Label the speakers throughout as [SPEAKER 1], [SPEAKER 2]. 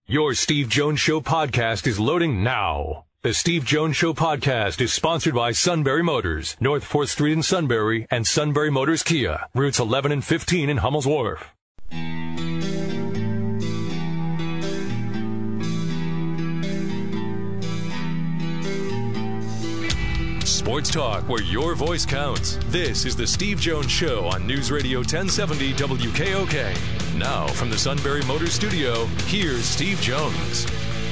[SPEAKER 1] Your Steve Jones Show podcast is loading now. The Steve Jones Show podcast is sponsored by Sunbury Motors, North 4th Street in Sunbury, and Sunbury Motors Kia, routes 11 and 15 in Hummel's Wharf. Sports talk where your voice counts. This is the Steve Jones Show on News Radio 1070 WKOK. Now, from the Sunbury Motors Studio, here's Steve Jones.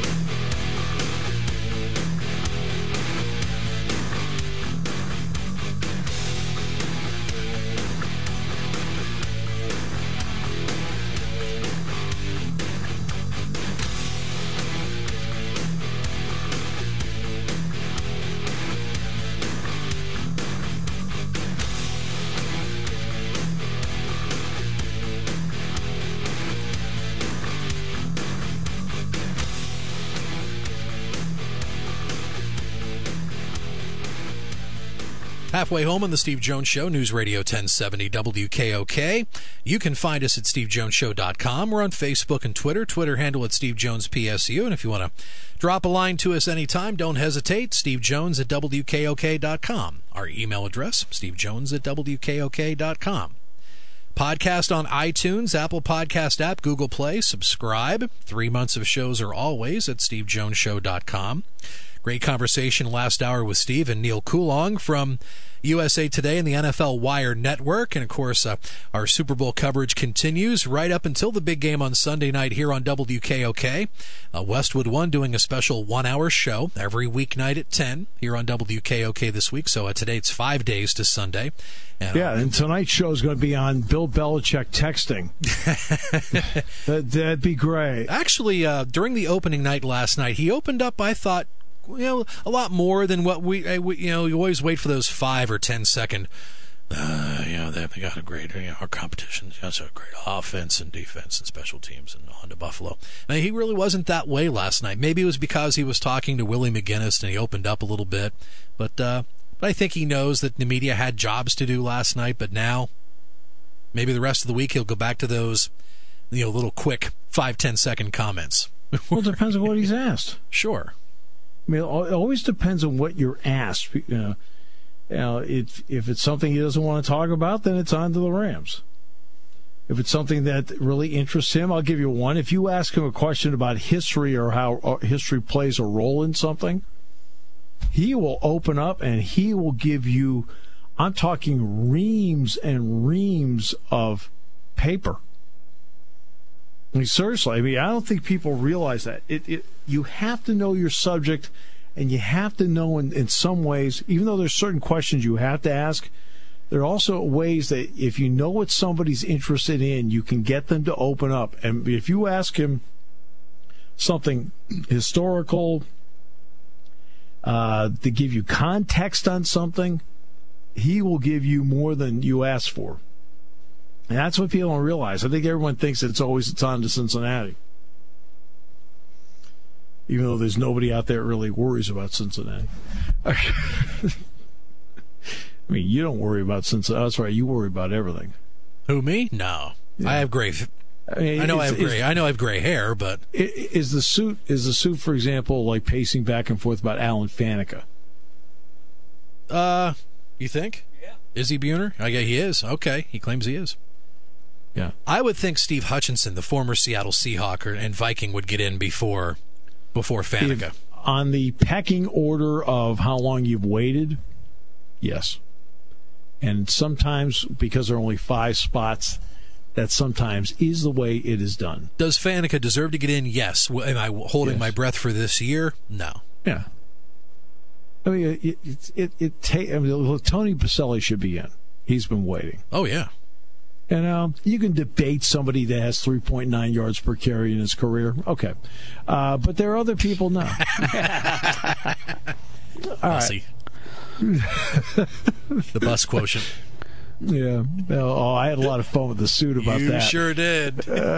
[SPEAKER 2] Halfway home on the Steve Jones Show, News Radio 1070 WKOK. You can find us at stevejonesshow.com. We're on Facebook and Twitter. Twitter handle at SteveJonesPSU. And if you want to drop a line to us anytime, don't hesitate. SteveJones at WKOK.com. Our email address, SteveJones at WKOK.com. Podcast on iTunes, Apple Podcast app, Google Play. Subscribe. 3 months of shows are always at SteveJonesShow.com. Great conversation last hour with Steve and Neil Coulong from USA Today and the NFL Wire Network. And, of course, our Super Bowl coverage continues right up until the big game on Sunday night here on WKOK. Westwood One doing a special 1-hour show every weeknight at 10 here on WKOK this week. So today it's 5 days to Sunday.
[SPEAKER 3] And tonight's show is going to be on Bill Belichick texting. That'd be great.
[SPEAKER 2] Actually, during the opening night last night, he opened up, I thought, a lot more than what we you always wait for those 5 or 10 second, they got a great, our competition has a great offense and defense and special teams and on to Buffalo. I mean, he really wasn't that way last night. Maybe it was because he was talking to Willie McGinnis and he opened up a little bit, but I think he knows that the media had jobs to do last night, but now maybe the rest of the week he'll go back to those, little quick 5-10 second comments.
[SPEAKER 3] Well, it depends on what he's asked.
[SPEAKER 2] Sure.
[SPEAKER 3] I mean, it always depends on what you're asked. If it's something he doesn't want to talk about, then it's on to the Rams. If it's something that really interests him, I'll give you one. If you ask him a question about history or how history plays a role in something, he will open up and he will give you, I'm talking reams and reams of paper. I mean, seriously, I don't think people realize that. You have to know your subject, and you have to know in some ways, even though there's certain questions you have to ask, there are also ways that if you know what somebody's interested in, you can get them to open up. And if you ask him something historical, to give you context on something, he will give you more than you ask for. And that's what people don't realize. I think everyone thinks that it's on to Cincinnati. Even though there's nobody out there that really worries about Cincinnati. I mean, you don't worry about Cincinnati. That's right, you worry about everything.
[SPEAKER 2] Who, me? No. Yeah. I have gray. I know I have gray hair, but
[SPEAKER 3] is the suit, for example, like pacing back and forth about Alan Faneca?
[SPEAKER 2] You think?
[SPEAKER 3] Yeah.
[SPEAKER 2] Is he Buhner? I guess he is. Okay, he claims he is.
[SPEAKER 3] Yeah.
[SPEAKER 2] I would think Steve Hutchinson, the former Seattle Seahawk and Viking, would get in before Faneca.
[SPEAKER 3] On the pecking order of how long you've waited, yes. And sometimes, because there are only 5 spots, that sometimes is the way it is done.
[SPEAKER 2] Does Faneca deserve to get in? Yes. Am I holding my breath for this year? No.
[SPEAKER 3] Yeah. I mean, Tony Baselli should be in. He's been waiting.
[SPEAKER 2] Oh, yeah.
[SPEAKER 3] And you can debate somebody that has 3.9 yards per carry in his career. Okay. But there are other people now. All right.
[SPEAKER 2] The bus quotient.
[SPEAKER 3] Yeah. I had a lot of fun with the suit about that.
[SPEAKER 2] You sure did.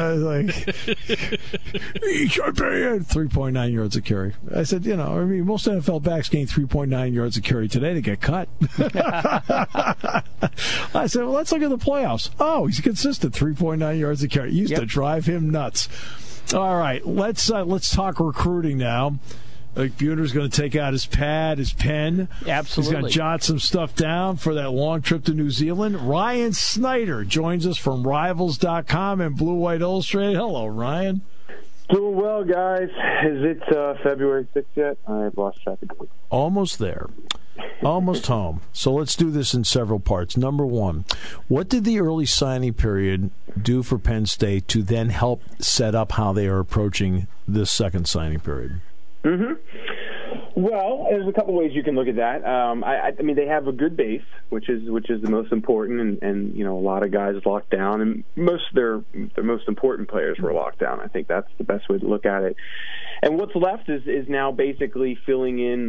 [SPEAKER 3] He should be in 3.9 yards a carry. I said, most NFL backs gain 3.9 yards a carry today to get cut. I said, well, let's look at the playoffs. Oh, he's consistent, 3.9 yards a carry. Used to drive him nuts. All right, let's talk recruiting now. Buhner's going to take out his pad, his pen.
[SPEAKER 4] Absolutely.
[SPEAKER 3] He's going to jot some stuff down for that long trip to New Zealand. Ryan Snyder joins us from Rivals.com and Blue White Illustrated. Hello, Ryan.
[SPEAKER 5] Doing well, guys. Is it February 6th yet? I've lost track of it.
[SPEAKER 3] Almost there. Almost home. So let's do this in several parts. Number one, what did the early signing period do for Penn State to then help set up how they are approaching this second signing period?
[SPEAKER 5] Mm-hmm. Well, there's a couple ways you can look at that. I mean, they have a good base, which is the most important, and a lot of guys locked down, and most of their most important players were locked down. I think that's the best way to look at it. And what's left is now basically filling in.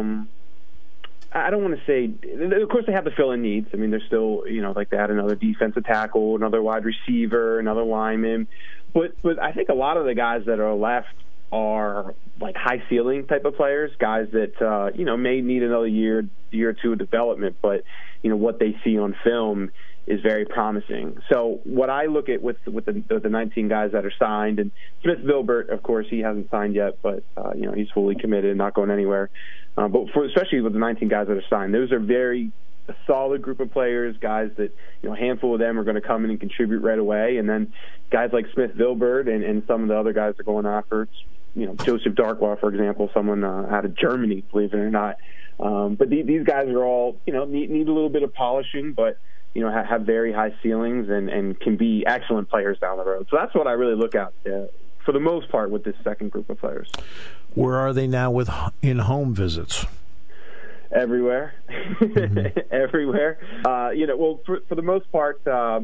[SPEAKER 5] I don't want to say, of course, they have the fill-in needs. I mean, they're still, like they had another defensive tackle, another wide receiver, another lineman, but I think a lot of the guys that are left are like high ceiling type of players, guys that may need another year or two of development, but what they see on film is very promising. So what I look at with the 19 guys that are signed, and Smith Vilbert, of course, he hasn't signed yet, but he's fully committed, not going anywhere. But especially with the 19 guys that are signed, those are a solid group of players, guys that, a handful of them are going to come in and contribute right away. And then guys like Smith Vilbert and some of the other guys are going after, Joseph Darkwa, for example, someone out of Germany, believe it or not. But these guys are all, need a little bit of polishing, but, have very high ceilings and can be excellent players down the road. So that's what I really look at for the most part with this second group of players.
[SPEAKER 3] Where are they now with in-home visits?
[SPEAKER 5] Everywhere. Mm-hmm. Everywhere. Well, for the most part,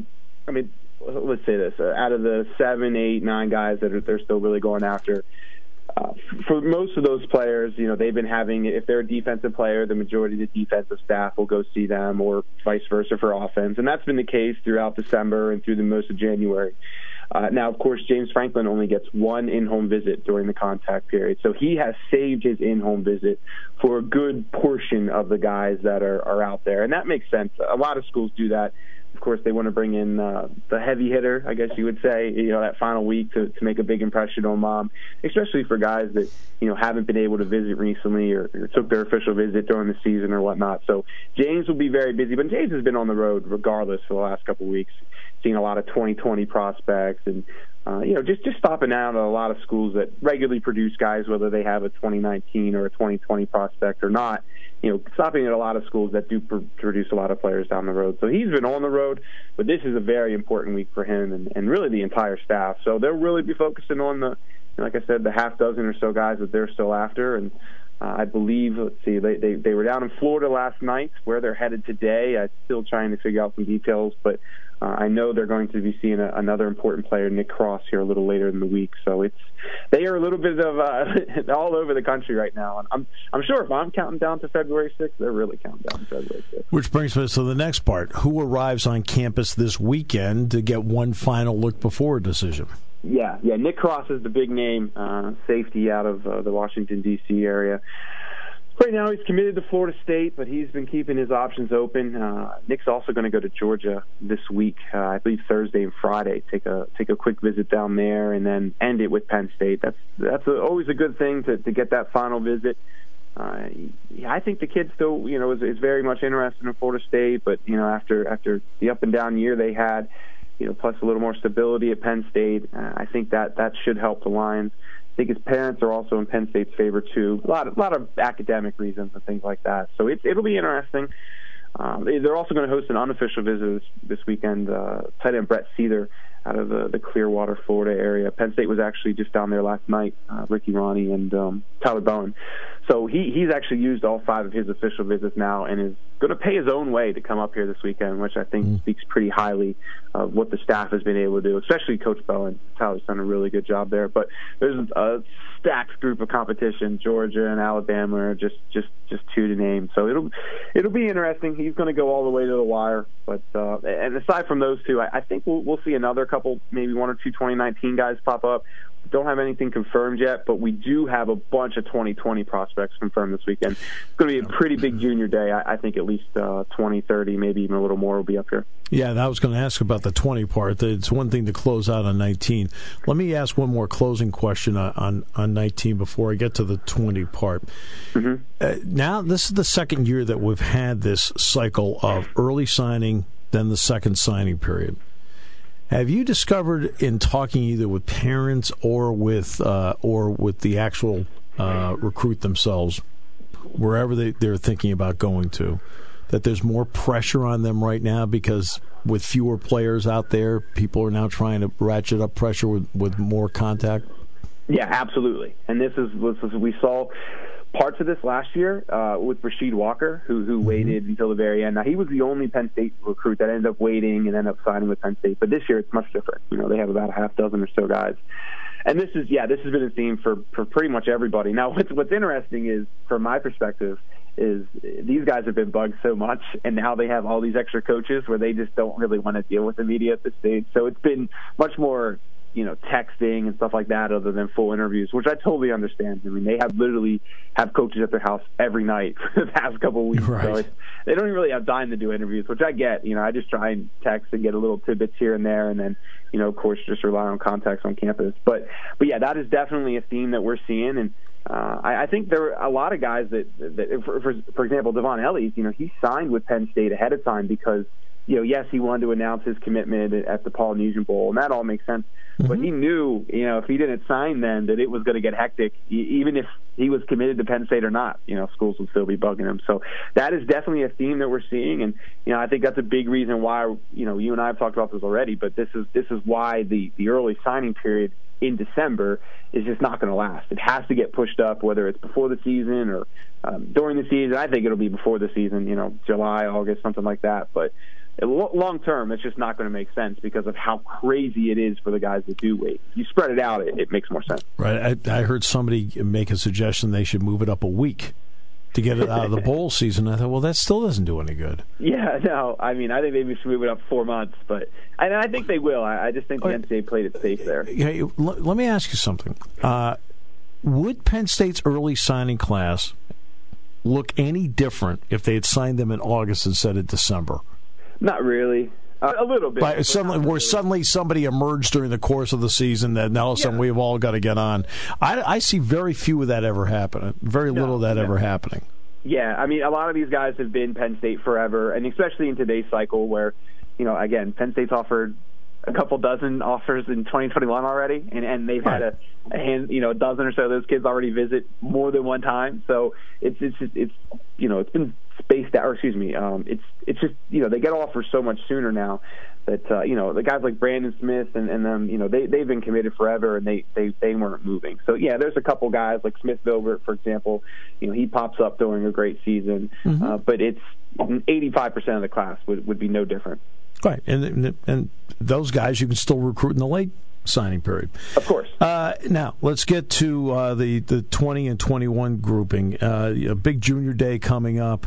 [SPEAKER 5] let's say this. Out of the 7, 8, 9 guys that they're still really going after, for most of those players, they've been having, if they're a defensive player, the majority of the defensive staff will go see them, or vice versa for offense. And that's been the case throughout December and through the most of January. Now, of course, James Franklin only gets one in-home visit during the contact period. So he has saved his in-home visit for a good portion of the guys that are out there. And that makes sense. A lot of schools do that. Of course, they want to bring in the heavy hitter, I guess you would say, that final week to make a big impression on mom, especially for guys that, haven't been able to visit recently or took their official visit during the season or whatnot. So James will be very busy, but James has been on the road regardless for the last couple of weeks, seeing a lot of 2020 prospects and, just stopping out at a lot of schools that regularly produce guys, whether they have a 2019 or a 2020 prospect or not. Stopping at a lot of schools that do produce a lot of players down the road. So he's been on the road, but this is a very important week for him and really the entire staff. So they'll really be focusing on like I said, the half dozen or so guys that they're still after. And I believe, they were down in Florida last night. Where they're headed today, I'm still trying to figure out some details, but I know they're going to be seeing another important player, Nick Cross, here a little later in the week. So they are a little bit of all over the country right now. And I'm sure if I'm counting down to February 6th, they're really counting down to February 6th.
[SPEAKER 3] Which brings us to the next part. Who arrives on campus this weekend to get one final look before a decision?
[SPEAKER 5] Yeah. Nick Cross is the big name, safety out of the Washington, D.C. area. Right now he's committed to Florida State, but he's been keeping his options open. Nick's also going to go to Georgia this week, I believe Thursday and Friday. Take a quick visit down there and then end it with Penn State. That's always a good thing to get that final visit. I think the kid still, is very much interested in Florida State, but after the up and down year they had, plus a little more stability at Penn State, I think that should help the Lions. I think his parents are also in Penn State's favor too. A lot of academic reasons and things like that. So it'll be interesting. They're also going to host an unofficial visit this weekend. Tight end Brett Seether out of the Clearwater, Florida area. Penn State was actually just down there last night. Ricky Ronnie and Tyler Bowen. So he's actually used all 5 of his official visits now and is going to pay his own way to come up here this weekend, which I think speaks pretty highly of what the staff has been able to do, especially Coach Bowen. Tyler's done a really good job there. But there's a stacked group of competition. Georgia and Alabama are just 2 to name. So it'll be interesting. He's going to go all the way to the wire. But and aside from those 2, I think we'll see another couple, maybe 1 or 2 2019 guys pop up. don't have anything confirmed yet, but we do have a bunch of 2020 prospects confirmed this weekend. It's going to be a pretty big junior day. I think at least 20, 30, maybe even a little more will be up here.
[SPEAKER 3] Yeah, and I was going to ask about the 20 part. It's one thing to close out on 19. Let me ask one more closing question on 19 before I get to the 20 part. Mm-hmm. Now, this is the second year that we've had this cycle of early signing, then the second signing period. Have you discovered in talking either with parents or with the actual recruit themselves, wherever they're thinking about going to, that there's more pressure on them right now because with fewer players out there, people are now trying to ratchet up pressure with more contact?
[SPEAKER 5] Yeah, absolutely. And this is we saw parts of this last year with Rasheed Walker, who waited until the very end. Now, he was the only Penn State recruit that ended up waiting and ended up signing with Penn State. But this year, it's much different. They have about a half dozen or so guys. And this has been a theme for pretty much everybody. Now, what's interesting is, from my perspective, is these guys have been bugged so much, and now they have all these extra coaches where they just don't really want to deal with the media at this stage. So it's been much more texting and stuff like that other than full interviews, which I totally understand. I mean, they literally have coaches at their house every night for the past couple of weeks.
[SPEAKER 3] Right.
[SPEAKER 5] So they don't even really have time to do interviews, which I get. I just try and text and get a little tidbits here and there, and then, of course, just rely on contacts on campus. But yeah, that is definitely a theme that we're seeing. And I think there are a lot of guys that for example, Devon Ellies, he signed with Penn State ahead of time because, yes, he wanted to announce his commitment at the Polynesian Bowl, and that all makes sense. Mm-hmm. But he knew, if he didn't sign then, that it was going to get hectic, even if he was committed to Penn State or not. Schools would still be bugging him. So that is definitely a theme that we're seeing, and I think that's a big reason why you and I have talked about this already. But this is why the early signing period in December is just not going to last. It has to get pushed up, whether it's before the season or during the season. I think it'll be before the season, July, August, something like that. But long term, it's just not going to make sense because of how crazy it is for the guys that do wait. You spread it out, it makes more sense.
[SPEAKER 3] Right. I heard somebody make a suggestion they should move it up a week to get it out of the bowl season. I thought, well, that still doesn't do any good.
[SPEAKER 5] Yeah, no. I mean, I think maybe we should move it up 4 months, and I think they will. I just think the NCAA played it safe there.
[SPEAKER 3] Yeah, let me ask you something. Would Penn State's early signing class look any different if they had signed them in August instead of December?
[SPEAKER 5] Not really. A little bit.
[SPEAKER 3] But suddenly somebody emerged during the course of the season that now all of a sudden we've all got to get on. I see very few of that ever happening. Very little of that ever happening.
[SPEAKER 5] Yeah, I mean, a lot of these guys have been Penn State forever, and especially in today's cycle where, again, Penn State's offered a couple dozen offers in 2021 already, and they've had a dozen or so of those kids already visit more than one time. So it's been spaced out. Or excuse me, it's just they get offers so much sooner now that the guys like Brandon Smith and them they've been committed forever and they weren't moving. So yeah, there's a couple guys like Smith Vilbert, for example. He pops up during a great season, but it's 85% of the class would be no different.
[SPEAKER 3] Right, and those guys you can still recruit in the late signing period.
[SPEAKER 5] Of course.
[SPEAKER 3] Now, let's get to the 20 and 21 grouping. A big junior day coming up.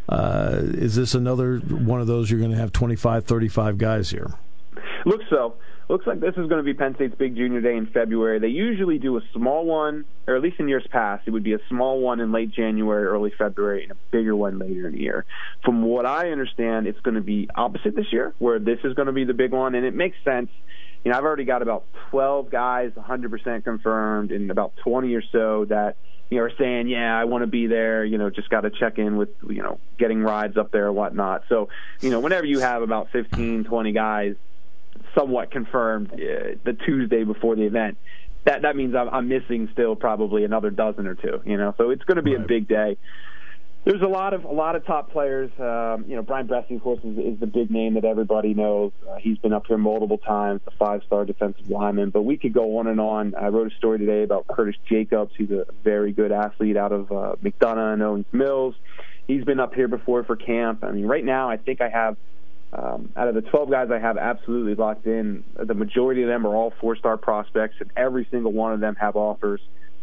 [SPEAKER 3] Is this another one of those you're going to have 25, 35 guys here?
[SPEAKER 5] Looks so. Looks like this is going to be Penn State's big junior day in February. They usually do a small one, or at least in years past, it would be a small one in late January, early February, and a bigger one later in the year. From what I understand, it's going to be opposite this year, where this is going to be the big one, and it makes sense. I've already got about 12 guys 100% confirmed, and about 20 or so that are saying, yeah, I want to be there, just got to check in with, getting rides up there or whatnot. So, whenever you have about 15, 20 guys somewhat confirmed the Tuesday before the event, that means I'm missing still probably another dozen or two, So it's going to be a big day. There's a lot of top players. Brian Bresee, of course, is the big name that everybody knows. He's been up here multiple times, a 5-star defensive lineman. But we could go on and on. I wrote a story today about Curtis Jacobs. He's a very good athlete out of McDonough and Owens Mills. He's been up here before for camp. I mean, right now I think I have, out of the 12 guys I have absolutely locked in, the majority of them are all 4-star prospects, and every single one of them have offers.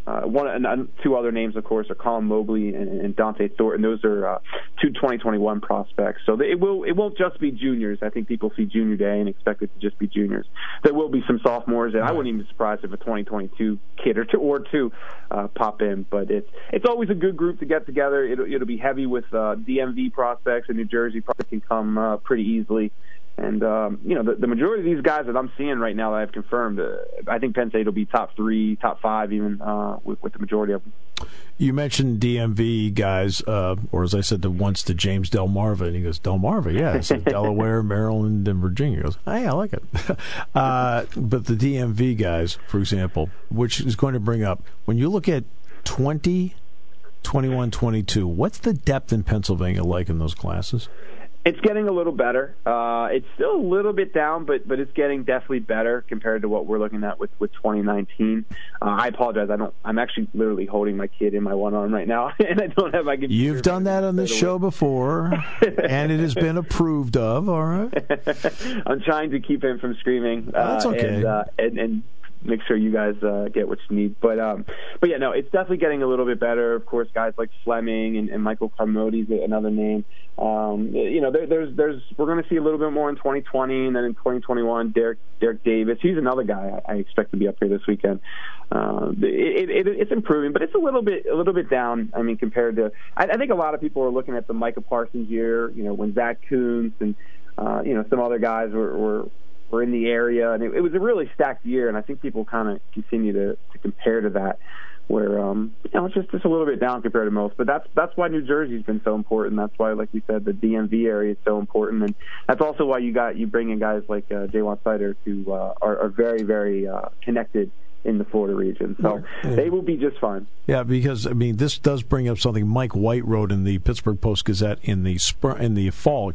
[SPEAKER 5] Two other names, of course, are Colin Mobley and Dante Thornton. Those are two 2021 prospects. So it won't just be juniors. I think people see Junior Day and expect it to just be juniors. There will be some sophomores, and I wouldn't even be surprised if a 2022 kid or two pop in. But it's always a good group to get together. It'll be heavy with DMV prospects, and New Jersey prospects can come pretty easily. And, the majority of these guys that I'm seeing right now that I've confirmed, I think Penn State will be top 3, top 5 even with the majority of them.
[SPEAKER 3] You mentioned DMV guys, or as I said once to James Delmarva, and he goes, Delmarva, yeah. I said Delaware, Maryland, and Virginia. He goes, hey, I like it. But the DMV guys, for example, which is going to bring up, when you look at 20, 21, 22, what's the depth in Pennsylvania like in those classes?
[SPEAKER 5] It's getting a little better. It's still a little bit down, but it's getting definitely better compared to what we're looking at with 2019. I apologize. I'm actually literally holding my kid in my one arm right now, and I don't have my computer. You've
[SPEAKER 3] done that on this show before, and it has been approved of. All right.
[SPEAKER 5] I'm trying to keep him from screaming.
[SPEAKER 3] That's okay.
[SPEAKER 5] And make sure you guys get what you need. But yeah, no, it's definitely getting a little bit better. Of course, guys like Fleming and Michael Carmody is another name. There's we're going to see a little bit more in 2020, and then in 2021, Derek Davis. He's another guy I expect to be up here this weekend. It's improving, but it's a little bit down. I mean, compared to I think a lot of people are looking at the Micah Parsons year. When Zach Kuntz and some other guys were in the area, and it was a really stacked year, and I think people kind of continue to compare to that, where it's just a little bit down compared to most. But that's why New Jersey's been so important. That's why, like we said, the DMV area is so important, and that's also why you bring in guys like Jaywan Sider, who are very, very connected in the Florida region. So they will be just fine.
[SPEAKER 3] Yeah, because this does bring up something Mike White wrote in the Pittsburgh Post-Gazette in the fall,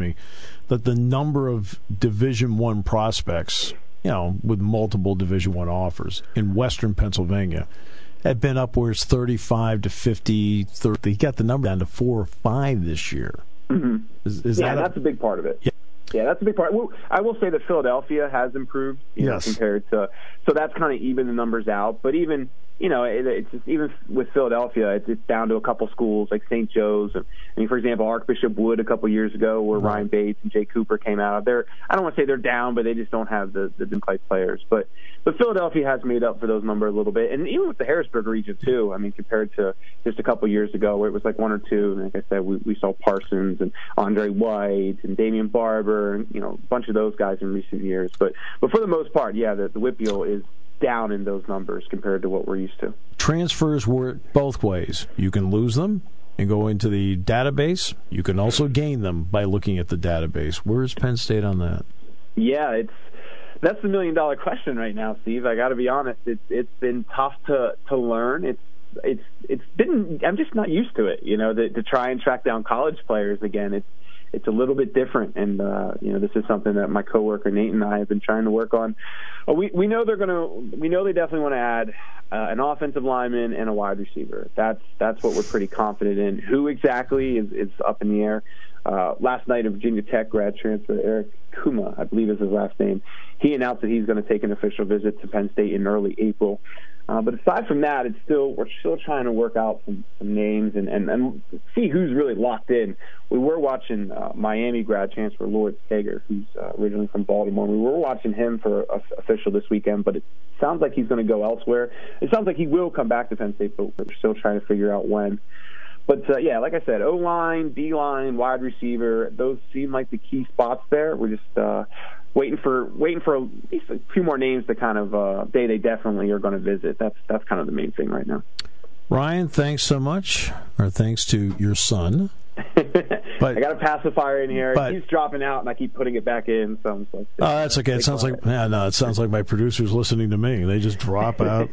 [SPEAKER 3] that the number of Division I prospects, with multiple Division I offers in Western Pennsylvania had been upwards 35 to 50, 30. He got the number down to 4 or 5 this year.
[SPEAKER 5] Mm-hmm. That's a big part of it. Yeah, that's a big part. Well, I will say that Philadelphia has improved compared to, so that's kind of even the numbers out. But even it's just, even with Philadelphia, it's down to a couple schools like St. Joe's. For example, Archbishop Wood a couple years ago, where Ryan Bates and Jay Cooper came out. I don't want to say they're down, but they just don't have the type players. But Philadelphia has made up for those numbers a little bit, and even with the Harrisburg region too. Compared to just a couple years ago, where it was like 1 or 2. And like I said, we saw Parsons and Andre White and Damian Barber, and a bunch of those guys in recent years. But for the most part, the WPIAL is down in those numbers compared to what we're used to.
[SPEAKER 3] Transfers work both ways. You can lose them and go into the database. You can also gain them by looking at the database. Where's Penn State on that?
[SPEAKER 5] Yeah, that's the $1 million question right now, Steve. I got to be honest. It's been tough to learn. It's been, I'm just not used to it. To try and track down college players again. It's a little bit different, and this is something that my coworker Nate and I have been trying to work on. We know they definitely want to add an offensive lineman and a wide receiver. That's what we're pretty confident in. Who exactly is up in the air. Last night, a Virginia Tech grad transfer, Eric Kuma, I believe is his last name, he announced that he's going to take an official visit to Penn State in early April. But aside from that, we're still trying to work out some names and see who's really locked in. We were watching Miami grad transfer Lord Sager, who's originally from Baltimore. We were watching him for official this weekend, but it sounds like he's going to go elsewhere. It sounds like he will come back to Penn State, but we're still trying to figure out when. But, like I said, O-line, D-line, wide receiver, those seem like the key spots there. We're just waiting for at least a few more names to kind of they definitely are going to visit. That's kind of the main thing right now.
[SPEAKER 3] Ryan, thanks so much. Our thanks to your son.
[SPEAKER 5] But I got a pacifier in here. He's dropping out, and I keep putting it back in. So I'm like,
[SPEAKER 3] that's okay. It sounds like my producer's listening to me. They just drop out.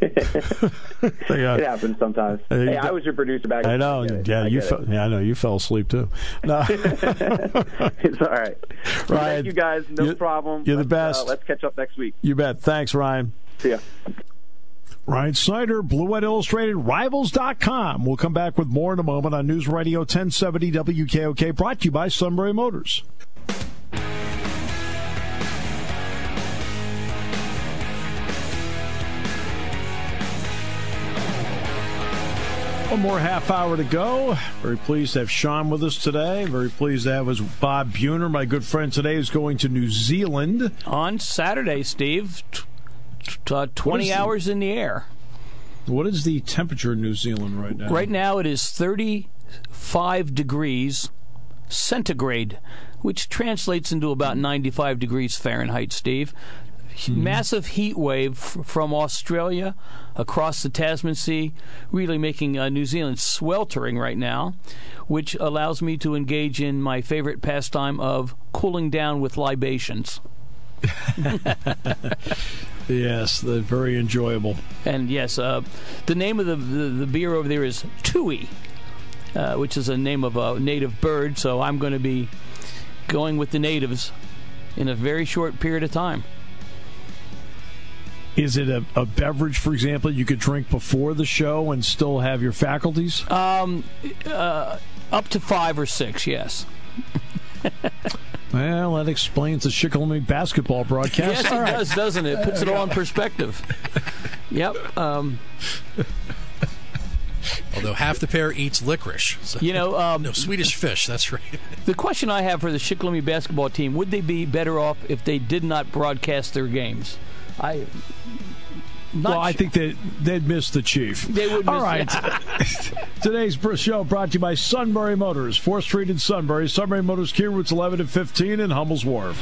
[SPEAKER 5] It happens sometimes. Hey, I was your producer back.
[SPEAKER 3] I know. I know you fell asleep too. No.
[SPEAKER 5] It's all right.
[SPEAKER 3] Ryan,
[SPEAKER 5] thank you guys. No problem.
[SPEAKER 3] You're the best.
[SPEAKER 5] Let's catch up next week.
[SPEAKER 3] You bet. Thanks, Ryan.
[SPEAKER 5] See ya.
[SPEAKER 3] Ryan Snyder, Blue White Illustrated, Rivals.com. We'll come back with more in a moment on News Radio 1070 WKOK, brought to you by Sunbury Motors. One more half hour to go. Very pleased to have Sean with us today. Very pleased to have Bob Buhner, my good friend today, who's going to New Zealand.
[SPEAKER 4] On Saturday, Steve, 20 hours in the air.
[SPEAKER 3] What is the temperature in New Zealand right now?
[SPEAKER 4] Right now it is 35 degrees centigrade, which translates into about 95 degrees Fahrenheit, Steve. Massive heat wave from Australia across the Tasman Sea, really making New Zealand sweltering right now, which allows me to engage in my favorite pastime of cooling down with libations.
[SPEAKER 3] Yes, they're very enjoyable.
[SPEAKER 4] And yes, the name of the beer over there is Tui, which is a name of a native bird, so I'm going to be going with the natives in a very short period of time.
[SPEAKER 3] Is it a beverage, for example, you could drink before the show and still have your faculties?
[SPEAKER 4] Up to 5 or 6, yes.
[SPEAKER 3] Well, that explains the Shikellamy basketball broadcast.
[SPEAKER 4] Yes, it does, doesn't it? Puts it all in perspective. Yep.
[SPEAKER 2] Although half the pair eats licorice. So.
[SPEAKER 4] No,
[SPEAKER 2] Swedish fish, that's right.
[SPEAKER 4] The question I have for the Shikellamy basketball team, would they be better off if they did not broadcast their games? I think
[SPEAKER 3] they'd miss the chief.
[SPEAKER 4] They would miss.
[SPEAKER 3] All right. Today's show brought to you by Sunbury Motors, 4th Street in Sunbury. Sunbury Motors, Kia routes 11 and 15 in Hummel's Wharf.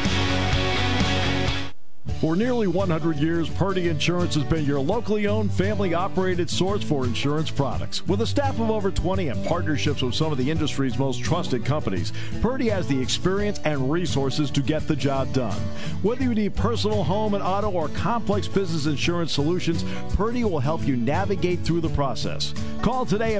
[SPEAKER 3] For nearly 100 years, Purdy Insurance has been your locally owned, family-operated source for insurance products. With a staff of over 20 and partnerships with some of the industry's most trusted companies, Purdy has the experience and resources to get the job done. Whether you need personal, home, and auto, or complex business insurance solutions, Purdy will help you navigate through the process. Call today at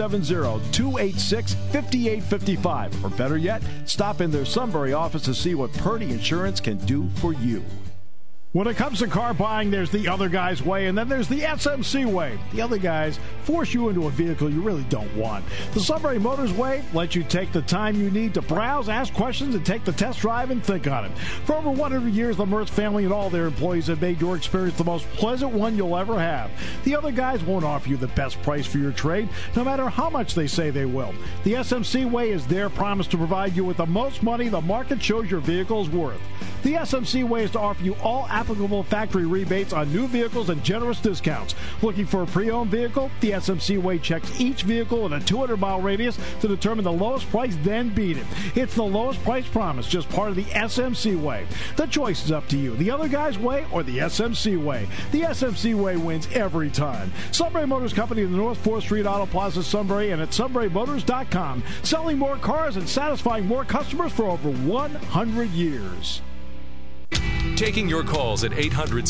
[SPEAKER 3] 570-286-5855. Or better yet, stop in their Sunbury office to see what Purdy Insurance can do for you. When it comes to car buying, there's the other guy's way, and then there's the SMC way. The other guys force you into a vehicle you really don't want. The Sunbury Motors way lets you take the time you need to browse, ask questions, and take the test drive and think on it. For over 100 years, the Mertz family and all their employees have made your experience the most pleasant one you'll ever have. The other guys won't offer you the best price for your trade, no matter how much they say they will. The SMC way is their promise to provide you with the most money the market shows your vehicle is worth. The SMC way is to offer you all applicable factory rebates on new vehicles and generous discounts. Looking for a pre-owned vehicle? The SMC way checks each vehicle in a 200-mile radius to determine the lowest price, then beat it. It's the lowest price promise, just part of the SMC way. The choice is up to you, the other guy's way or the SMC way. The SMC way wins every time. Sunbury Motors Company in the North 4th Street Auto Plaza, Sunbury, and at sunburymotors.com. Selling more cars and satisfying more customers for over 100 years.
[SPEAKER 1] Taking your calls at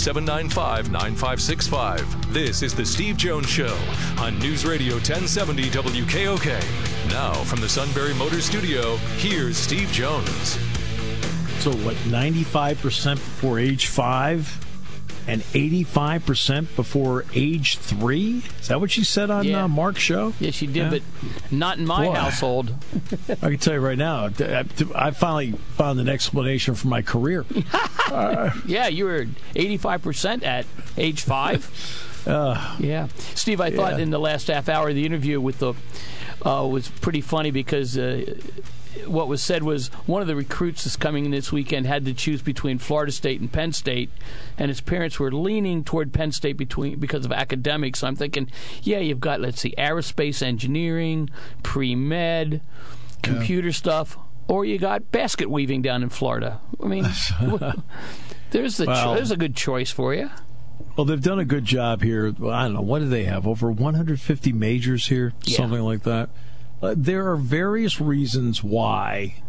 [SPEAKER 1] 800-795-9565. This is the Steve Jones Show on News Radio 1070 WKOK. Now from the Sunbury Motors Studio, here's Steve Jones.
[SPEAKER 3] So 95% before age 5 and 85% before age 3? Is that what she said on Mark's show?
[SPEAKER 4] Yes, she did, but not in my household.
[SPEAKER 3] I can tell you right now, I finally found an explanation for my career.
[SPEAKER 4] Yeah, you were 85% at age 5. Yeah. Steve, I thought in the last half hour of the interview with the was pretty funny because what was said was one of the recruits that's coming in this weekend had to choose between Florida State and Penn State, and his parents were leaning toward Penn State because of academics. So I'm thinking, you've got, aerospace engineering, pre-med, computer stuff, or you got basket weaving down in Florida. I mean, there's a good choice for you.
[SPEAKER 3] Well, they've done a good job here. I don't know, what do they have? Over 150 majors here? Something like that. There are various reasons why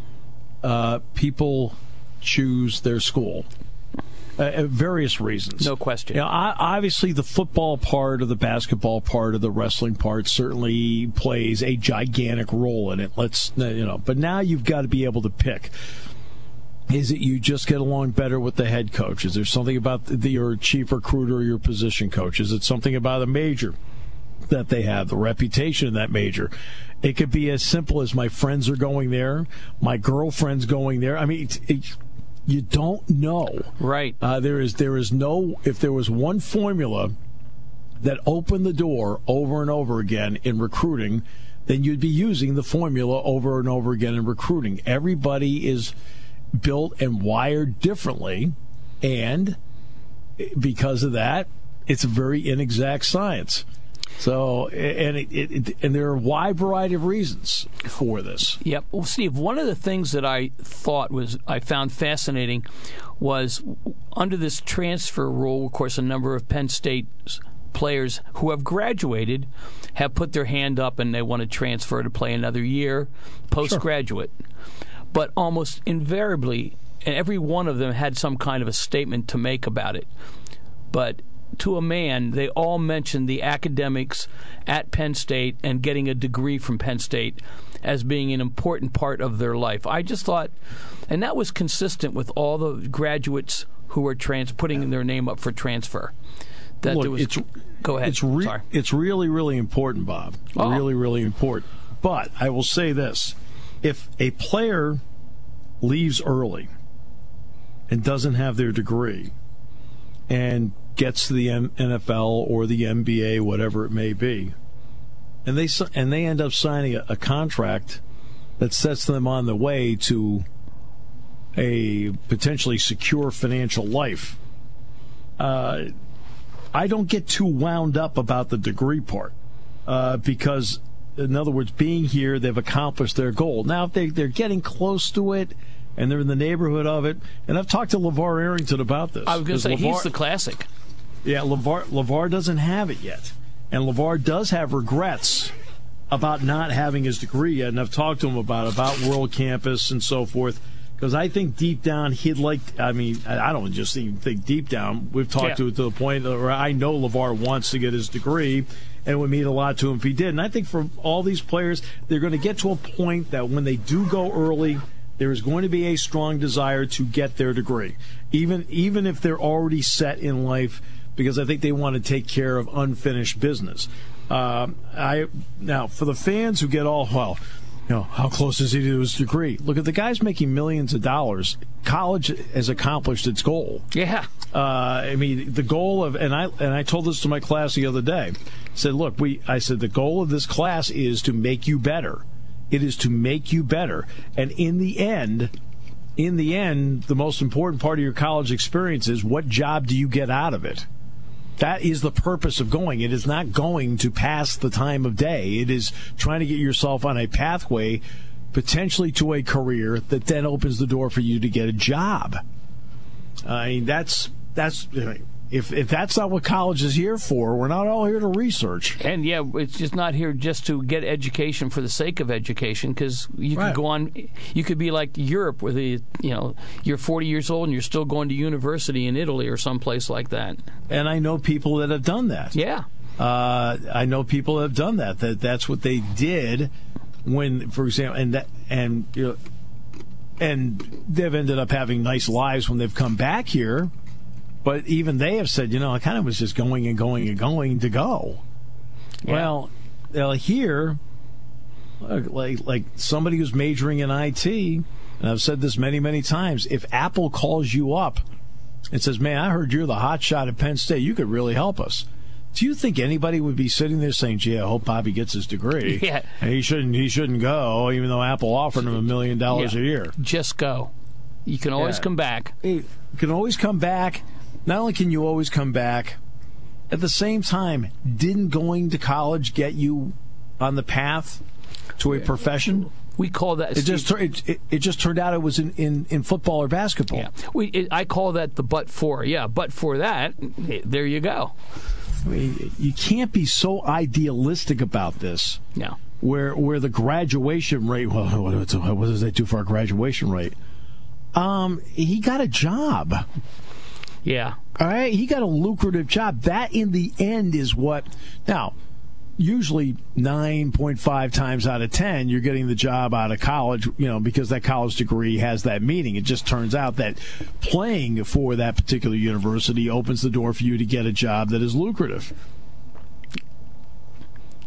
[SPEAKER 3] people choose their school. Various reasons.
[SPEAKER 4] No question.
[SPEAKER 3] Obviously, the football part or the basketball part or the wrestling part certainly plays a gigantic role in it. But now you've got to be able to pick. Is it you just get along better with the head coach? Is there something about your chief recruiter or your position coach? Is it something about a major that they have, the reputation in that major? It could be as simple as my friends are going there, my girlfriend's going there. I mean, you don't know.
[SPEAKER 4] Right.
[SPEAKER 3] There is no, if there was one formula that open the door over and over again in recruiting, then you'd be using the formula over and over again in recruiting. Everybody is built and wired differently, and because of that, it's a very inexact science. So, and there are a wide variety of reasons for this.
[SPEAKER 4] Yep. Well, Steve, one of the things that I found fascinating was under this transfer rule, of course, a number of Penn State players who have graduated have put their hand up and they want to transfer to play another year postgraduate. Sure. But almost invariably, every one of them had some kind of a statement to make about it. But to a man, they all mentioned the academics at Penn State and getting a degree from Penn State as being an important part of their life. I just thought, and that was consistent with all the graduates who were putting their name up for transfer. That
[SPEAKER 3] Look,
[SPEAKER 4] there was, go ahead. Sorry.
[SPEAKER 3] It's really, really important, Bob. Oh. Really, really important. But I will say this. If a player leaves early and doesn't have their degree and gets to the NFL or the NBA, whatever it may be, and they end up signing a contract that sets them on the way to a potentially secure financial life, I don't get too wound up about the degree part because, in other words, being here, they've accomplished their goal. Now, if they're getting close to it and they're in the neighborhood of it, and I've talked to LeVar Arrington about this.
[SPEAKER 4] I was going to say, he's the classic.
[SPEAKER 3] Yeah, LeVar doesn't have it yet. And LeVar does have regrets about not having his degree yet, and I've talked to him about World Campus and so forth, because I think deep down he'd like, I don't just even think deep down, we've talked to the point where I know LeVar wants to get his degree, and it would mean a lot to him if he did. And I think for all these players, they're going to get to a point that when they do go early, there is going to be a strong desire to get their degree, even if they're already set in life, because I think they want to take care of unfinished business. Now, for the fans who get all, how close is he to his degree? Look at the guys making millions of dollars. College has accomplished its goal.
[SPEAKER 4] Yeah.
[SPEAKER 3] The goal of, and I told this to my class the other day. I said, look, the goal of this class is to make you better. It is to make you better. And in the end, the most important part of your college experience is what job do you get out of it? That is the purpose of going. It is not going to pass the time of day. It is trying to get yourself on a pathway potentially to a career that then opens the door for you to get a job. If that's not what college is here for, we're not all here to research.
[SPEAKER 4] And yeah, it's just not here just to get education for the sake of education, because you could go on. You could be like Europe, where you're 40 years old and you're still going to university in Italy or someplace like that.
[SPEAKER 3] And I know people that have done that.
[SPEAKER 4] Yeah,
[SPEAKER 3] I know people that have done that. That's what they did when, for example, and they've ended up having nice lives when they've come back here. But even they have said, I kind of was just going and going and going to go. Yeah. Well, here, like somebody who's majoring in IT, and I've said this many, many times, if Apple calls you up and says, man, I heard you're the hot shot at Penn State, you could really help us. Do you think anybody would be sitting there saying, gee, I hope Bobby gets his degree?
[SPEAKER 4] Yeah.
[SPEAKER 3] And he shouldn't go, even though Apple offered him $1 million a year.
[SPEAKER 4] Just go. You can always come back.
[SPEAKER 3] You can always come back. Not only can you always come back, at the same time, didn't going to college get you on the path to a profession?
[SPEAKER 4] We call that.
[SPEAKER 3] It just turned out it was in football or basketball.
[SPEAKER 4] Yeah, I call that the but for. Yeah, but for that, there you go.
[SPEAKER 3] You can't be so idealistic about this.
[SPEAKER 4] No.
[SPEAKER 3] Where the graduation rate? Well, what does that do for our graduation rate? He got a job.
[SPEAKER 4] Yeah.
[SPEAKER 3] All right, he got a lucrative job. That, in the end, is what. Now, usually 9.5 times out of 10, you're getting the job out of college, because that college degree has that meaning. It just turns out that playing for that particular university opens the door for you to get a job that is lucrative.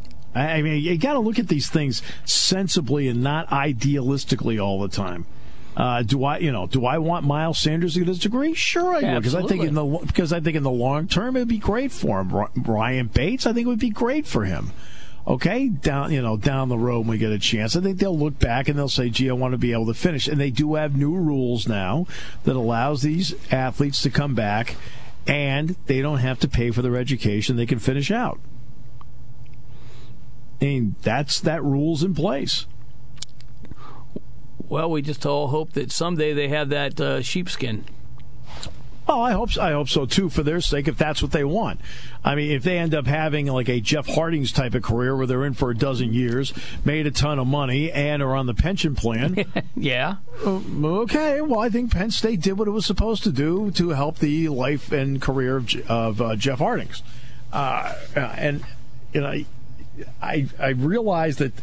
[SPEAKER 3] You got to look at these things sensibly and not idealistically all the time. Do I want Miles Sanders to get his degree? Sure, I do, because I think in the long term it'd be great for him. Ryan Bates, I think it would be great for him. Okay, down the road when we get a chance, I think they'll look back and they'll say, "Gee, I want to be able to finish." And they do have new rules now that allows these athletes to come back, and they don't have to pay for their education; they can finish out. I mean, that rule's in place.
[SPEAKER 4] Well, we just all hope that someday they have that sheepskin.
[SPEAKER 3] Oh, I hope so too, for their sake, if that's what they want. I mean, if they end up having like a Jeff Harding's type of career where they're in for a dozen years, made a ton of money, and are on the pension plan.
[SPEAKER 4] Yeah.
[SPEAKER 3] Okay. Well, I think Penn State did what it was supposed to do to help the life and career of Jeff Harding's. And I realize that.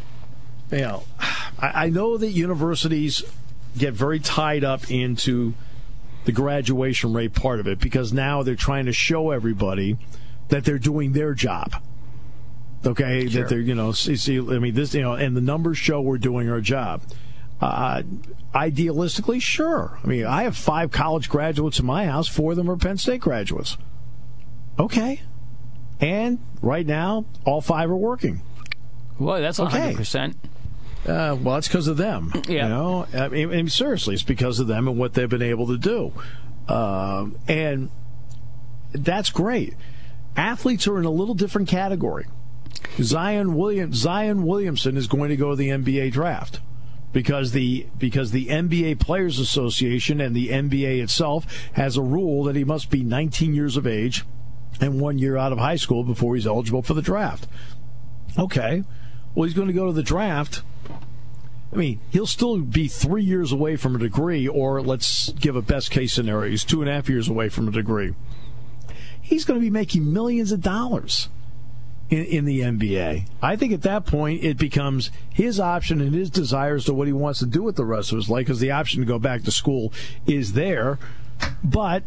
[SPEAKER 3] I know that universities get very tied up into the graduation rate part of it, because now they're trying to show everybody that they're doing their job. Okay, sure. That they're and the numbers show we're doing our job. Idealistically, sure. I mean, I have 5 college graduates in my house. 4 of them are Penn State graduates. Okay, and right now all 5 are working.
[SPEAKER 4] Well, that's 100%.
[SPEAKER 3] Well, it's because of them.
[SPEAKER 4] Yeah.
[SPEAKER 3] I mean, seriously, it's because of them and what they've been able to do. And that's great. Athletes are in a little different category. Zion Williamson is going to go to the NBA draft because the NBA Players Association and the NBA itself has a rule that he must be 19 years of age and 1 year out of high school before he's eligible for the draft. Okay. Well, he's going to go to the draft. I mean, he'll still be 3 years away from a degree, or let's give a best-case scenario. He's 2.5 years away from a degree. He's going to be making millions of dollars in the NBA. I think at that point it becomes his option and his desire as to what he wants to do with the rest of his life, because the option to go back to school is there. But,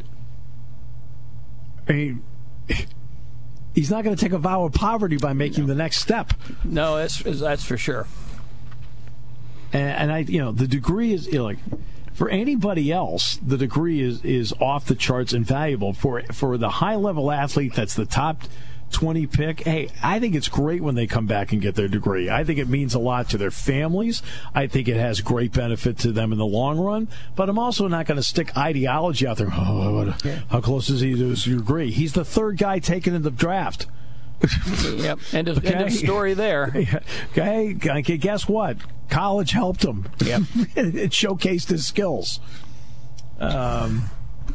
[SPEAKER 3] I mean, he's not going to take a vow of poverty by making the next step.
[SPEAKER 4] No, that's for sure.
[SPEAKER 3] And the degree is for anybody else, the degree is off the charts and valuable. For the high level athlete that's the top 20 pick, hey, I think it's great when they come back and get their degree. I think it means a lot to their families. I think it has great benefit to them in the long run. But I'm also not going to stick ideology out there. How close is he to his degree? He's the 3rd guy taken in the draft.
[SPEAKER 4] Yep. End of story there.
[SPEAKER 3] Okay. Guess what? College helped him.
[SPEAKER 4] Yep.
[SPEAKER 3] It showcased his skills. I'm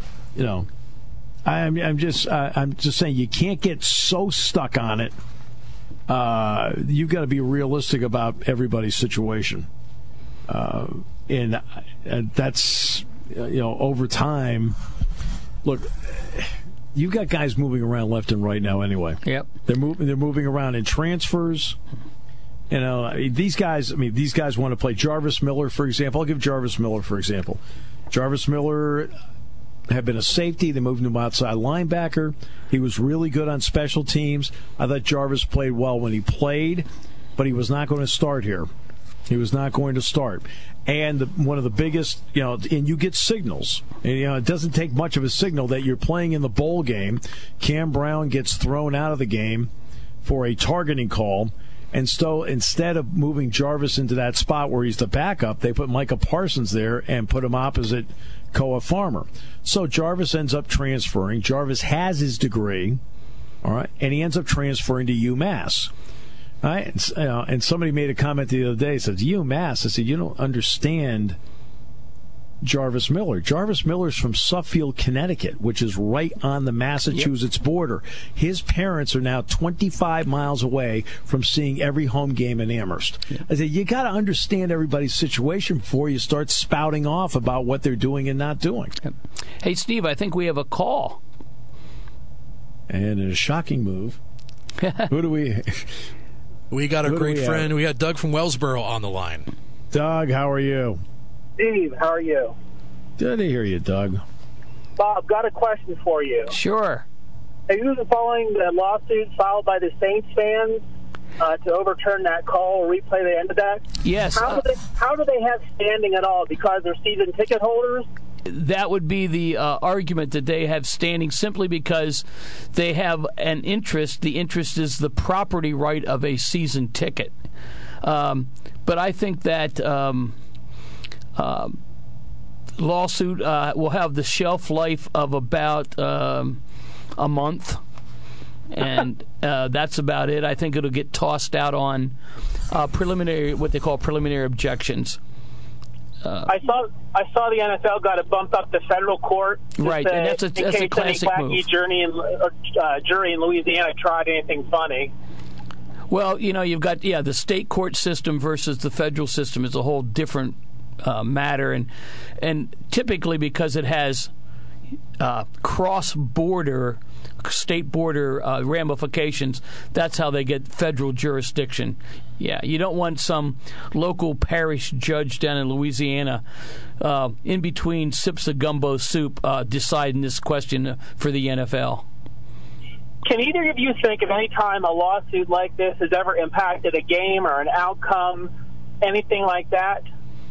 [SPEAKER 3] just saying you can't get so stuck on it. You've got to be realistic about everybody's situation, and that's over time. Look. You've got guys moving around left and right now anyway.
[SPEAKER 4] Yep.
[SPEAKER 3] They're moving around in transfers. These guys want to play. Jarvis Miller, for example. I'll give Jarvis Miller, for example. Jarvis Miller had been a safety. They moved him outside linebacker. He was really good on special teams. I thought Jarvis played well when he played, but he was not going to start here. He was not going to start. And one of the biggest, and you get signals. And, it doesn't take much of a signal that you're playing in the bowl game. Cam Brown gets thrown out of the game for a targeting call. And so instead of moving Jarvis into that spot where he's the backup, they put Micah Parsons there and put him opposite Koa Farmer. So Jarvis ends up transferring. Jarvis has his degree, all right, and he ends up transferring to UMass. Right? And somebody made a comment the other day, says, UMass. I said, you don't understand Jarvis Miller. Jarvis Miller's from Suffield, Connecticut, which is right on the Massachusetts border. His parents are now 25 miles away from seeing every home game in Amherst. Yep. I said, you got to understand everybody's situation before you start spouting off about what they're doing and not doing.
[SPEAKER 4] Yep. Hey, Steve, I think we have a call.
[SPEAKER 3] And in a shocking move, who do we...
[SPEAKER 2] We got a great friend. We got Doug from Wellsboro on the line.
[SPEAKER 3] Doug, how are you?
[SPEAKER 6] Steve, how are you?
[SPEAKER 3] Good to hear you, Doug.
[SPEAKER 6] Bob, got a question for you.
[SPEAKER 4] Sure.
[SPEAKER 6] Have you been following the lawsuit filed by the Saints fans to overturn that call or replay the end of that?
[SPEAKER 4] Yes.
[SPEAKER 6] How do they have standing at all? Because they're season ticket holders?
[SPEAKER 4] That would be the argument, that they have standing simply because they have an interest. The interest is the property right of a season ticket. But I think that lawsuit will have the shelf life of about a month, and that's about it. I think it'll get tossed out on what they call preliminary objections.
[SPEAKER 6] I saw the NFL got it bumped up to federal court.
[SPEAKER 4] Right, and that's a classic move.
[SPEAKER 6] In case any wacky jury in Louisiana tried anything funny.
[SPEAKER 4] Well, you've got the state court system versus the federal system is a whole different matter, and typically because it has cross-border, state border ramifications, that's how they get federal jurisdiction. Yeah, you don't want some local parish judge down in Louisiana in between sips of gumbo soup deciding this question for the NFL.
[SPEAKER 6] Can either of you think of any time a lawsuit like this has ever impacted a game or an outcome, anything like that?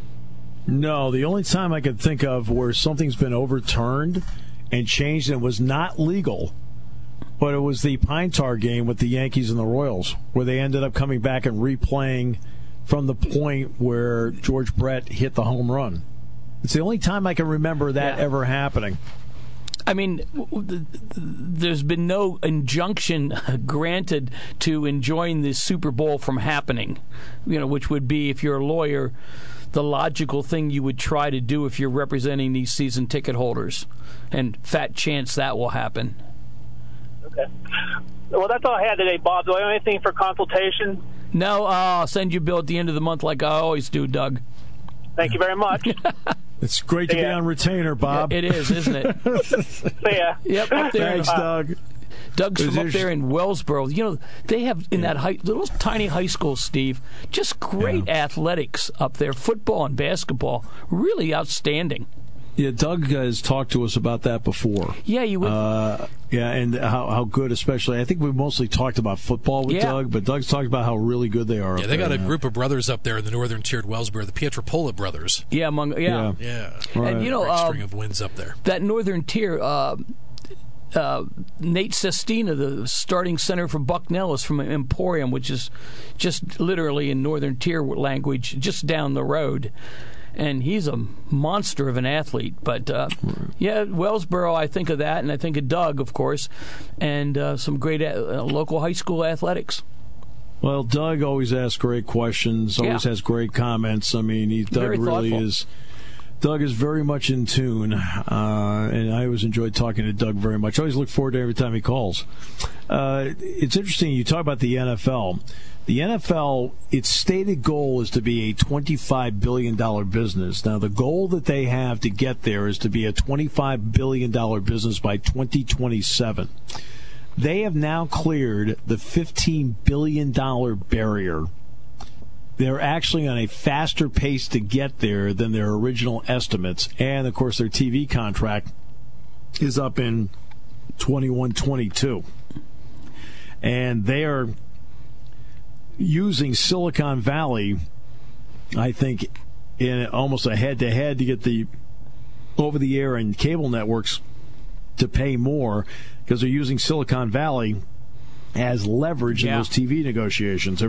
[SPEAKER 3] No, the only time I could think of where something's been overturned and changed and it was not legal, but it was the Pine Tar game with the Yankees and the Royals, where they ended up coming back and replaying from the point where George Brett hit the home run. It's the only time I can remember that ever happening.
[SPEAKER 4] I mean, there's been no injunction granted to enjoin the Super Bowl from happening, which would be, if you're a lawyer, the logical thing you would try to do if you're representing these season ticket holders. And fat chance that will happen.
[SPEAKER 6] Okay. Well, that's all I had today, Bob. Do I have anything for consultation?
[SPEAKER 4] No, I'll send you a bill at the end of the month like I always do, Doug.
[SPEAKER 6] Thank you very much.
[SPEAKER 3] It's great to be on retainer, Bob.
[SPEAKER 4] Yeah, it is, isn't it?
[SPEAKER 6] See ya.
[SPEAKER 4] Yep, up there.
[SPEAKER 3] Thanks, Doug.
[SPEAKER 4] Doug's from up there in Wellsboro. They have in that little tiny high school, Steve, just great athletics up there. Football and basketball, really outstanding.
[SPEAKER 3] Yeah, Doug has talked to us about that before.
[SPEAKER 4] Yeah, you would.
[SPEAKER 3] And how good, especially. I think we mostly talked about football with Doug, but Doug's talked about how really good they are.
[SPEAKER 2] Yeah, they got a group of brothers up there in the northern tier of Wellsboro, the Pietropola brothers.
[SPEAKER 4] Yeah,
[SPEAKER 2] Right.
[SPEAKER 4] And great
[SPEAKER 2] string of wins up there.
[SPEAKER 4] That northern tier. Nate Sestina, the starting center for Bucknell, is from Emporium, which is just literally in northern tier language, just down the road. And he's a monster of an athlete. But, Wellsboro, I think of that, and I think of Doug, of course, and some great local high school athletics.
[SPEAKER 3] Well, Doug always asks great questions, always has great comments. I mean, Doug really is. Doug is very much in tune, and I always enjoyed talking to Doug very much. I always look forward to every time he calls. It's interesting, you talk about the NFL. The NFL, its stated goal is to be a $25 billion business. Now, the goal that they have to get there is to be a $25 billion business by 2027. They have now cleared the $15 billion barrier. They're actually on a faster pace to get there than their original estimates. And, of course, their TV contract is up in 21-22. And they are using Silicon Valley, I think, in almost a head-to-head to get the over-the-air and cable networks to pay more, because they're using Silicon Valley as leverage in those TV negotiations.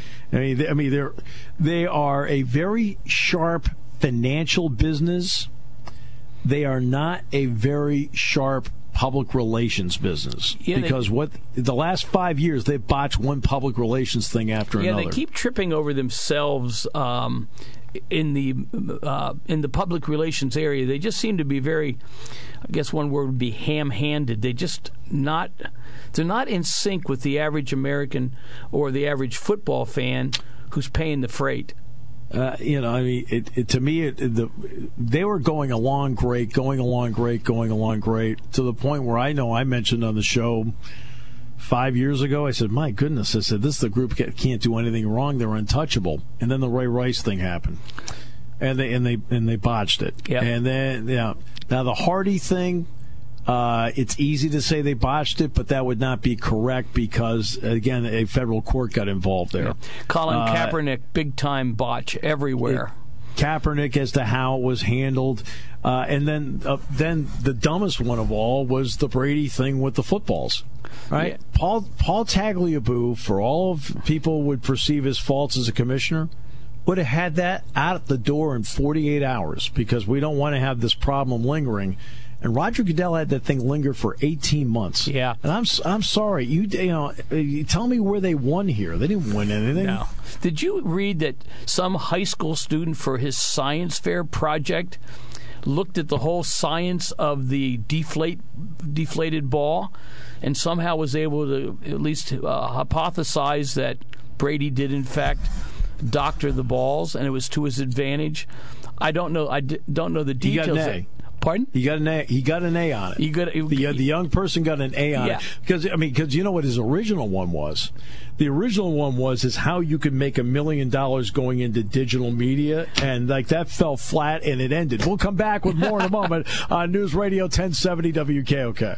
[SPEAKER 3] They are a very sharp financial business. They are not a very sharp public relations business, because the last 5 years they've botched one public relations thing after another.
[SPEAKER 4] Yeah, they keep tripping over themselves in the public relations area. They just seem to be very, I guess one word would be ham-handed. They're not in sync with the average American or the average football fan who's paying the freight.
[SPEAKER 3] To me, they were going along great, to the point where I mentioned on the show 5 years ago, I said, my goodness, this is the group can't do anything wrong. They're untouchable. And then the Ray Rice thing happened. And they botched it.
[SPEAKER 4] Yep.
[SPEAKER 3] And then, now the Hardy thing, It's easy to say they botched it, but that would not be correct because, again, a federal court got involved there.
[SPEAKER 4] Yeah. Colin Kaepernick, big-time botch everywhere.
[SPEAKER 3] Kaepernick as to how it was handled. And then the dumbest one of all was the Brady thing with the footballs. Right? Yeah. Paul Tagliabue, for all of people would perceive his faults as a commissioner, would have had that out the door in 48 hours because we don't want to have this problem lingering. And Roger Goodell had that thing linger for 18 months.
[SPEAKER 4] Yeah.
[SPEAKER 3] And I'm sorry. You tell me where they won here. They didn't win anything.
[SPEAKER 4] No. Did you read that some high school student for his science fair project looked at the whole science of the deflated ball and somehow was able to at least hypothesize that Brady did, in fact, doctor the balls, and it was to his advantage? I don't know. I don't know the details.
[SPEAKER 3] He got an A.
[SPEAKER 4] Pardon?
[SPEAKER 3] He got an A on it. The young person got an A on it because you know what his original one was. The original one is how you could make $1 million going into digital media, and like that fell flat and it ended. We'll come back with more in a moment on News Radio 1070 WKOK.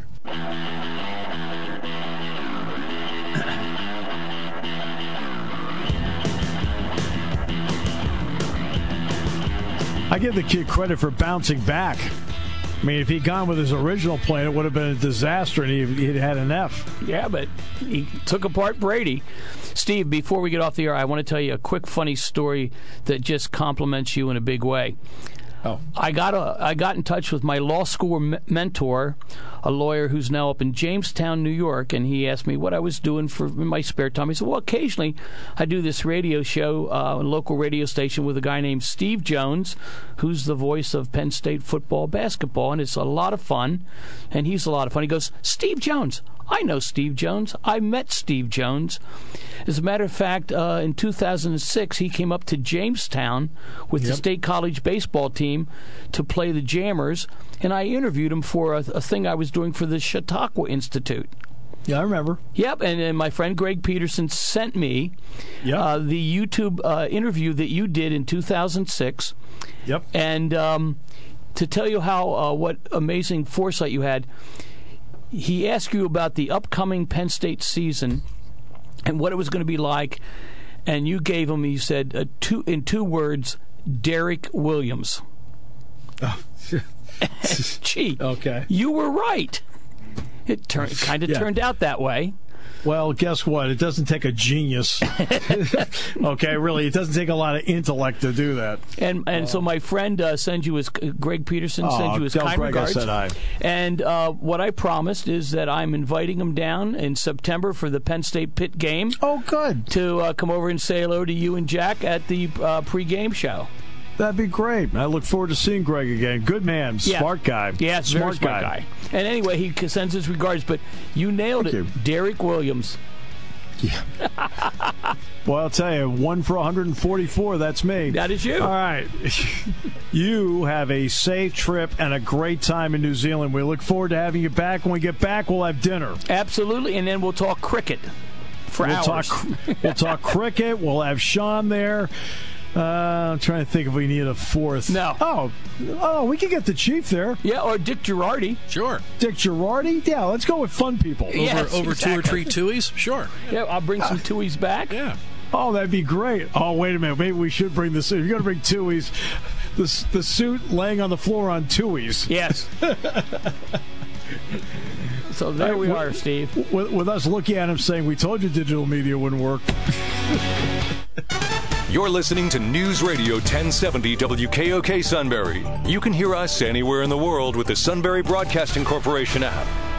[SPEAKER 3] I give the kid credit for bouncing back. I mean, if he'd gone with his original plan, it would have been a disaster, and he'd had an F.
[SPEAKER 4] Yeah, but he took apart Brady. Steve, before we get off the air, I want to tell you a quick, funny story that just compliments you in a big way.
[SPEAKER 3] Oh.
[SPEAKER 4] I got in touch with my law school mentor, a lawyer who's now up in Jamestown, New York, and he asked me what I was doing in my spare time. He said, well, occasionally I do this radio show, a local radio station with a guy named Steve Jones, who's the voice of Penn State football, basketball, and it's a lot of fun, and he's a lot of fun. He goes, Steve Jones. I know Steve Jones. I met Steve Jones. As a matter of fact, in 2006, he came up to Jamestown with the State College baseball team to play the Jammers, and I interviewed him for a thing I was doing for the Chautauqua Institute.
[SPEAKER 3] Yeah, I remember.
[SPEAKER 4] Yep, and my friend Greg Peterson sent me the YouTube interview that you did in 2006.
[SPEAKER 3] Yep.
[SPEAKER 4] And to tell you how what amazing foresight you had, he asked you about the upcoming Penn State season and what it was going to be like, and you gave him, he said, in two words, Derek Williams.
[SPEAKER 3] Oh.
[SPEAKER 4] Gee,
[SPEAKER 3] okay.
[SPEAKER 4] You were right. It turned out that way.
[SPEAKER 3] Well, guess what? It doesn't take a genius. Okay, really, it doesn't take a lot of intellect to do that.
[SPEAKER 4] And so my friend sends you his Greg Peterson sends you his kind
[SPEAKER 3] Greg
[SPEAKER 4] regards.
[SPEAKER 3] I said hi.
[SPEAKER 4] And what I promised is that I'm inviting him down in September for the Penn State Pitt game.
[SPEAKER 3] Oh, good.
[SPEAKER 4] To come over and say hello to you and Jack at the pregame show.
[SPEAKER 3] That'd be great. I look forward to seeing Greg again. Good man. Smart guy.
[SPEAKER 4] Yeah, smart guy. And anyway, he sends his regards, but you nailed it. Derek Williams.
[SPEAKER 3] Yeah. Well, I'll tell you, 1 for 144, that's me.
[SPEAKER 4] That is you.
[SPEAKER 3] All right. You have a safe trip and a great time in New Zealand. We look forward to having you back. When we get back, we'll have dinner.
[SPEAKER 4] Absolutely, and then we'll talk cricket for hours.
[SPEAKER 3] We'll talk cricket. We'll have Sean there. I'm trying to think if we need a fourth.
[SPEAKER 4] No.
[SPEAKER 3] Oh, we can get the Chief there.
[SPEAKER 4] Yeah, or Dick Girardi.
[SPEAKER 2] Sure.
[SPEAKER 3] Dick Girardi? Yeah, let's go with fun people.
[SPEAKER 2] Over exactly. 2 or 3 Tuies? Sure.
[SPEAKER 4] Yeah, I'll bring some Tuies back.
[SPEAKER 2] Yeah.
[SPEAKER 3] Oh, that'd be great. Oh, wait a minute. Maybe we should bring this. If you're going to bring Tuies, the suit laying on the floor on Tuies.
[SPEAKER 4] Yes. So there we are, Steve.
[SPEAKER 3] With us looking at him saying, we told you digital media wouldn't work.
[SPEAKER 1] You're listening to News Radio 1070 WKOK Sunbury. You can hear us anywhere in the world with the Sunbury Broadcasting Corporation app.